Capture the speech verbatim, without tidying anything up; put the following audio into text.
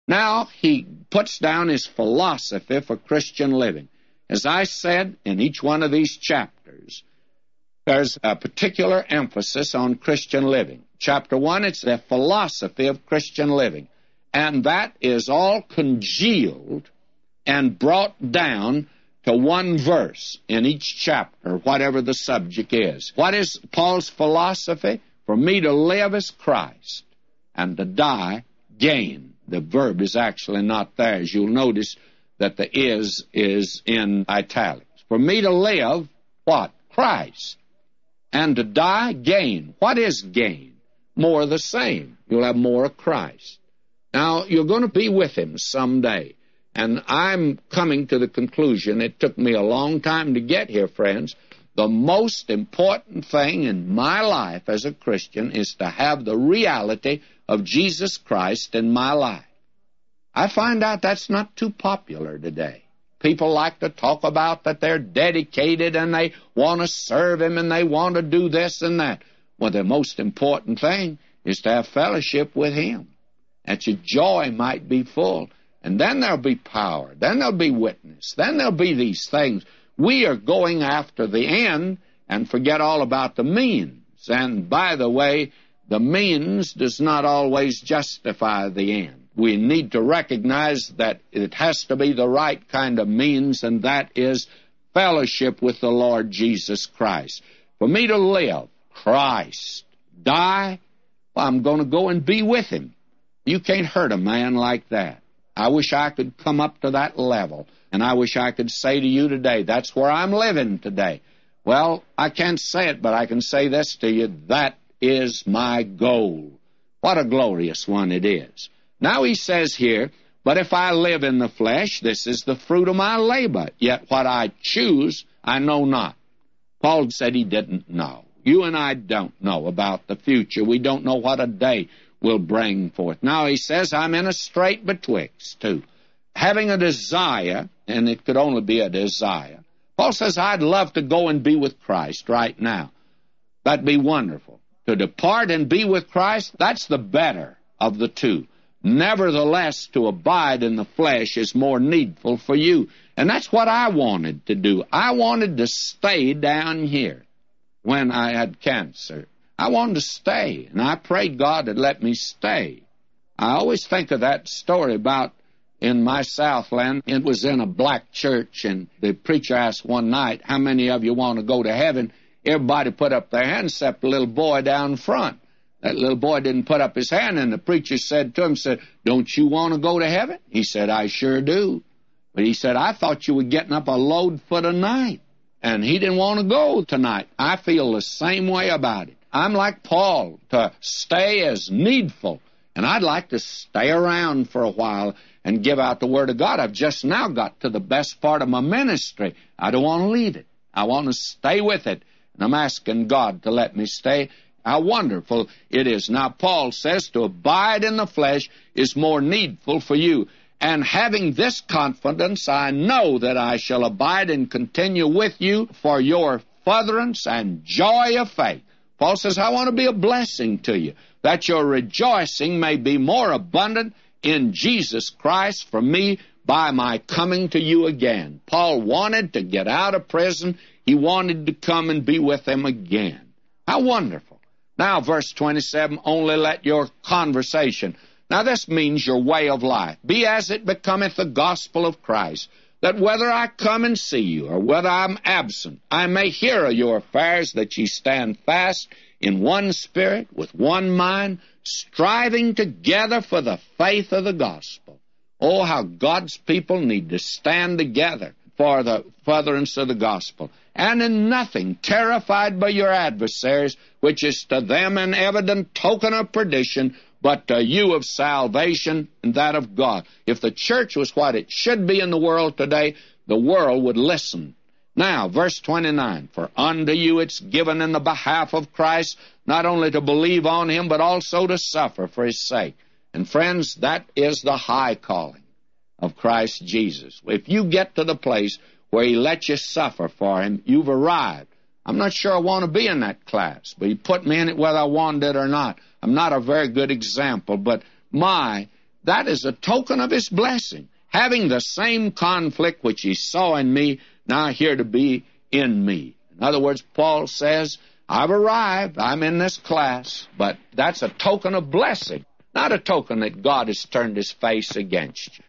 Now he puts down his philosophy for Christian living. As I said, in each one of these chapters, there's a particular emphasis on Christian living. Chapter one, it's the philosophy of Christian living. And that is all congealed and brought down to one verse in each chapter, whatever the subject is. What is Paul's philosophy? For me to live is Christ, and to die, gain. The verb is actually not there. As you'll notice that the is is in italics. For me to live, what? Christ. And to die, gain. What is gain? More of the same. You'll have more of Christ. Now, you're going to be with him someday. And I'm coming to the conclusion, it took me a long time to get here, friends, the most important thing in my life as a Christian is to have the reality of Jesus Christ in my life. I find out that's not too popular today. People like to talk about that they're dedicated and they want to serve him and they want to do this and that. Well, the most important thing is to have fellowship with him, that your joy might be full. And then there'll be power. Then there'll be witness. Then there'll be these things. We are going after the end and forget all about the means. And by the way, the means does not always justify the end. We need to recognize that it has to be the right kind of means, and that is fellowship with the Lord Jesus Christ. For me to live, Christ. Die, well, I'm going to go and be with him. You can't hurt a man like that. I wish I could come up to that level, and I wish I could say to you today, that's where I'm living today. Well, I can't say it, but I can say this to you, that is my goal. What a glorious one it is. Now he says here, but if I live in the flesh, this is the fruit of my labor, yet what I choose I know not. Paul said he didn't know. You and I don't know about the future. We don't know what a day will bring forth. Now he says, I'm in a strait betwixt two, having a desire, and it could only be a desire. Paul says, I'd love to go and be with Christ right now. That'd be wonderful. To depart and be with Christ, that's the better of the two. Nevertheless, to abide in the flesh is more needful for you. And that's what I wanted to do. I wanted to stay down here when I had cancer. I wanted to stay, and I prayed God to let me stay. I always think of that story about in my Southland. It was in a black church, and the preacher asked one night, how many of you want to go to heaven? Everybody put up their hands except the little boy down front. That little boy didn't put up his hand, and the preacher said to him, said, don't you want to go to heaven? He said, I sure do. But he said, I thought you were getting up a load for tonight. And he didn't want to go tonight. I feel the same way about it. I'm like Paul, to stay as needful. And I'd like to stay around for a while and give out the Word of God. I've just now got to the best part of my ministry. I don't want to leave it. I want to stay with it. And I'm asking God to let me stay. How wonderful it is. Now, Paul says to abide in the flesh is more needful for you. And having this confidence, I know that I shall abide and continue with you for your furtherance and joy of faith. Paul says, I want to be a blessing to you, that your rejoicing may be more abundant in Jesus Christ for me by my coming to you again. Paul wanted to get out of prison. He wanted to come and be with them again. How wonderful. Now, verse twenty-seven, only let your conversation. Now, this means your way of life. Be as it becometh the gospel of Christ, that whether I come and see you, or whether I'm absent, I may hear of your affairs, that ye stand fast in one spirit, with one mind, striving together for the faith of the gospel. Oh, how God's people need to stand together for the furtherance of the gospel. And in nothing terrified by your adversaries, which is to them an evident token of perdition, but to you of salvation and that of God. If the church was what it should be in the world today, the world would listen. Now, verse twenty-nine, for unto you it's given in the behalf of Christ, not only to believe on him, but also to suffer for his sake. And friends, that is the high calling of Christ Jesus. If you get to the place where he lets you suffer for him, you've arrived. I'm not sure I want to be in that class, but he put me in it whether I wanted it or not. I'm not a very good example, but my, that is a token of his blessing. Having the same conflict which he saw in me, now here to be in me. In other words, Paul says, I've arrived, I'm in this class, but that's a token of blessing, not a token that God has turned his face against you.